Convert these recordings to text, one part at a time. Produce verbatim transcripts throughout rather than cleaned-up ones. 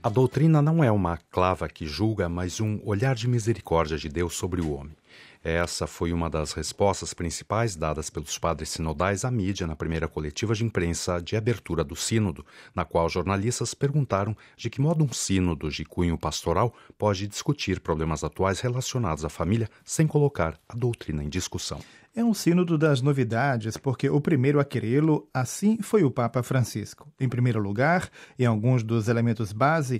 A doutrina não é uma clava que julga, mas um olhar de misericórdia de Deus sobre o homem. Essa foi uma das respostas principais dadas pelos padres sinodais à mídia na primeira coletiva de imprensa de abertura do sínodo, na qual jornalistas perguntaram de que modo um sínodo de cunho pastoral pode discutir problemas atuais relacionados à família sem colocar a doutrina em discussão. É um sínodo das novidades, porque o primeiro a querê-lo, assim, foi o Papa Francisco. Em primeiro lugar, em alguns dos elementos base,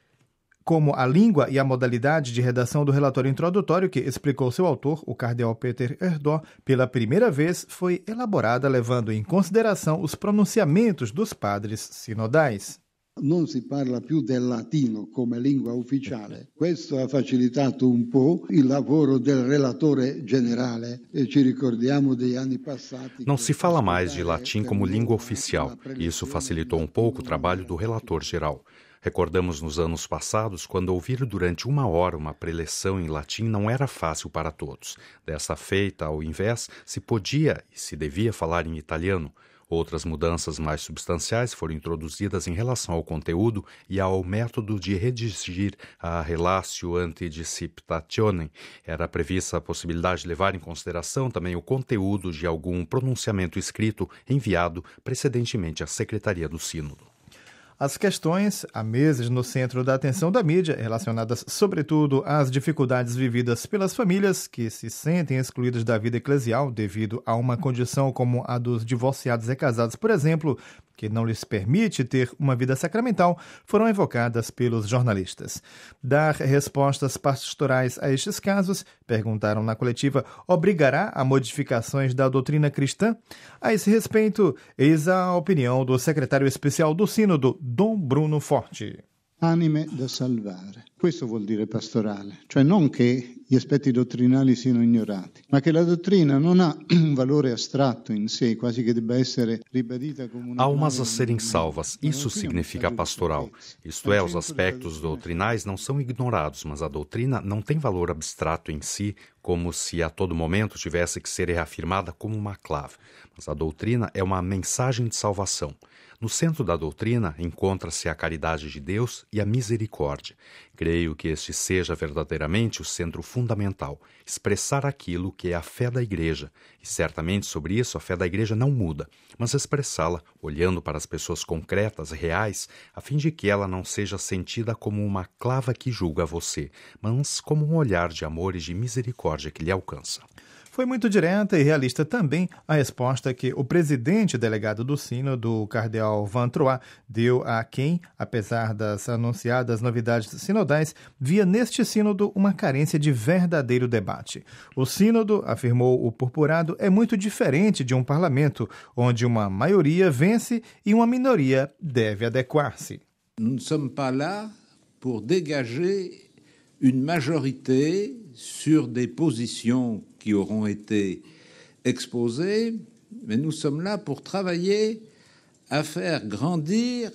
como a língua e a modalidade de redação do relatório introdutório que explicou seu autor, o cardeal Peter Erdó, pela primeira vez foi elaborada levando em consideração os pronunciamentos dos padres sinodais. Non si parla più del latino come lingua ufficiale. Questo ha facilitato un po' il lavoro del relatore generale e ci ricordiamo degli anni passati. Não se fala mais de latim como língua oficial. Isso facilitou um pouco o trabalho do relator geral. Recordamos nos anos passados, quando ouvir durante uma hora uma preleção em latim não era fácil para todos. Dessa feita, ao invés, se podia e se devia falar em italiano. Outras mudanças mais substanciais foram introduzidas em relação ao conteúdo e ao método de redigir a Relatio ante discipitationem. Era prevista a possibilidade de levar em consideração também o conteúdo de algum pronunciamento escrito enviado precedentemente à Secretaria do Sínodo. As questões, há meses no centro da atenção da mídia, relacionadas sobretudo às dificuldades vividas pelas famílias que se sentem excluídas da vida eclesial devido a uma condição como a dos divorciados e casados, por exemplo, que não lhes permite ter uma vida sacramental, foram evocadas pelos jornalistas. Dar respostas pastorais a estes casos, perguntaram na coletiva, obrigará a modificações da doutrina cristã? A esse respeito, eis a opinião do secretário especial do Sínodo, Dom Bruno Forte. Anime da salvare. Questo vuol dire pastorale, cioè non che gli aspetti dottrinali siano ignorati, ma che la dottrina non ha un valore astratto in sé, quasi che debba essere ribadita come una... Almas a serem salvas, isso significa pastoral. Isto é, os aspectos doutrinais não são ignorados, mas a doutrina não tem valor abstrato em si, como se a todo momento tivesse que ser reafirmada como uma clave. Mas a doutrina é uma mensagem de salvação. No centro da doutrina encontra-se a caridade de Deus e a misericórdia. Creio que este seja verdadeiramente o centro fundamental, expressar aquilo que é a fé da Igreja. E certamente sobre isso a fé da Igreja não muda, mas expressá-la olhando para as pessoas concretas, reais, a fim de que ela não seja sentida como uma clava que julga você, mas como um olhar de amor e de misericórdia que lhe alcança. Foi muito direta e realista também a resposta que o presidente delegado do Sínodo, o cardeal Van Troyes, deu a quem, apesar das anunciadas novidades sinodais, via neste sínodo uma carência de verdadeiro debate. O sínodo, afirmou o purpurado, é muito diferente de um parlamento, onde uma maioria vence e uma minoria deve adequar-se. Nous ne sommes pas là pour dégager une majorité sur des positions qui auront été exposées, mais nous sommes là pour travailler à faire grandir.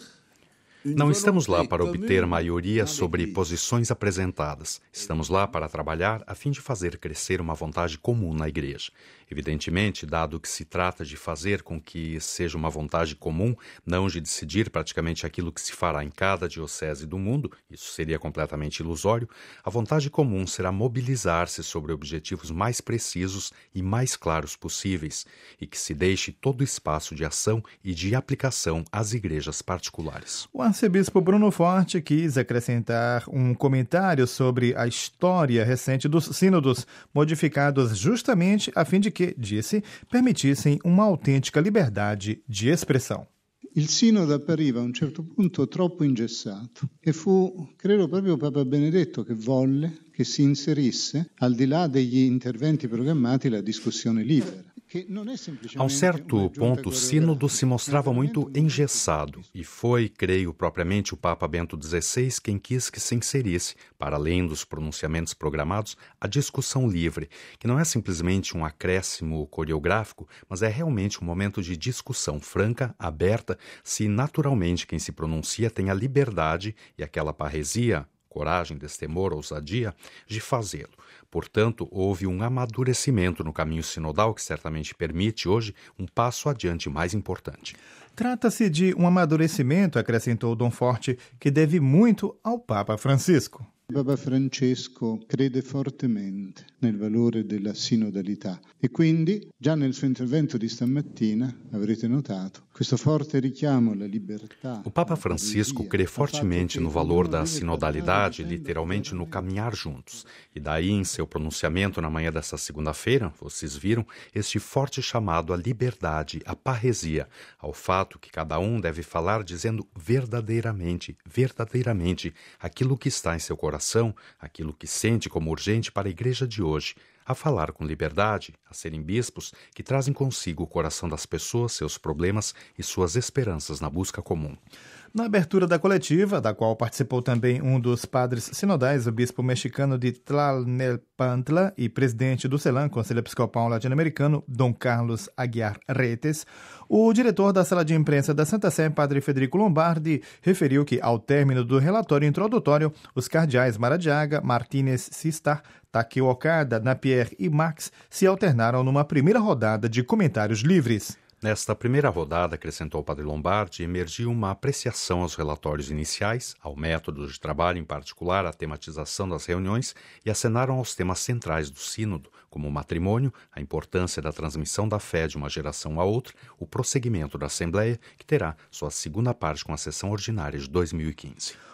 Não estamos lá para obter maioria sobre posições apresentadas. Estamos lá para trabalhar a fim de fazer crescer uma vontade comum na Igreja. Evidentemente, dado que se trata de fazer com que seja uma vontade comum, não de decidir praticamente aquilo que se fará em cada diocese do mundo, isso seria completamente ilusório, a vontade comum será mobilizar-se sobre objetivos mais precisos e mais claros possíveis, e que se deixe todo o espaço de ação e de aplicação às igrejas particulares. O arcebispo Bruno Forte quis acrescentar um comentário sobre a história recente dos sínodos, modificados justamente a fim de que, disse, permitissem uma autêntica liberdade de expressão. Il sinodo appariva a un certo punto troppo ingessato e fu, credo, proprio Papa Benedetto che volle che si inserisse, al di là degli interventi programmati, la discussione libera. A um certo ponto, o sínodo se mostrava muito engessado e foi, creio, propriamente o Papa Bento dezesseis quem quis que se inserisse, para além dos pronunciamentos programados, a discussão livre, que não é simplesmente um acréscimo coreográfico, mas é realmente um momento de discussão franca, aberta, se naturalmente quem se pronuncia tem a liberdade e aquela parresia, coragem, destemor, ousadia, de fazê-lo. Portanto, houve um amadurecimento no caminho sinodal que certamente permite hoje um passo adiante mais importante. Trata-se de um amadurecimento, acrescentou Dom Forte, que deve muito ao Papa Francisco. Papa Francesco crede fortemente nel valore della sinodalità e quindi già nel suo intervento di stamattina avrete notato questo forte richiamo alla libertà. O Papa Francisco crê fortemente no valor da sinodalidade, literalmente no caminhar juntos. E daí, em seu pronunciamento na manhã desta segunda-feira, vocês viram este forte chamado à liberdade, à parresia, ao fato que cada um deve falar dizendo verdadeiramente, verdadeiramente aquilo que está em seu coração. Aquilo que sente como urgente para a igreja de hoje, a falar com liberdade, a serem bispos que trazem consigo o coração das pessoas, seus problemas e suas esperanças na busca comum. Na abertura da coletiva, da qual participou também um dos padres sinodais, o bispo mexicano de Tlalnepantla e presidente do CELAM, Conselho Episcopal Latino-Americano, Dom Carlos Aguiar Retes, o diretor da sala de imprensa da Santa Sé, padre Federico Lombardi, referiu que, ao término do relatório introdutório, os cardeais Maradiaga, Martínez Sistar, Takeo Okada, Napier e Max se alternaram numa primeira rodada de comentários livres. Nesta primeira rodada, acrescentou o padre Lombardi, emergiu uma apreciação aos relatórios iniciais, ao método de trabalho, em particular à tematização das reuniões, e acenaram aos temas centrais do sínodo, como o matrimônio, a importância da transmissão da fé de uma geração a outra, o prosseguimento da Assembleia, que terá sua segunda parte com a sessão ordinária de dois mil e quinze.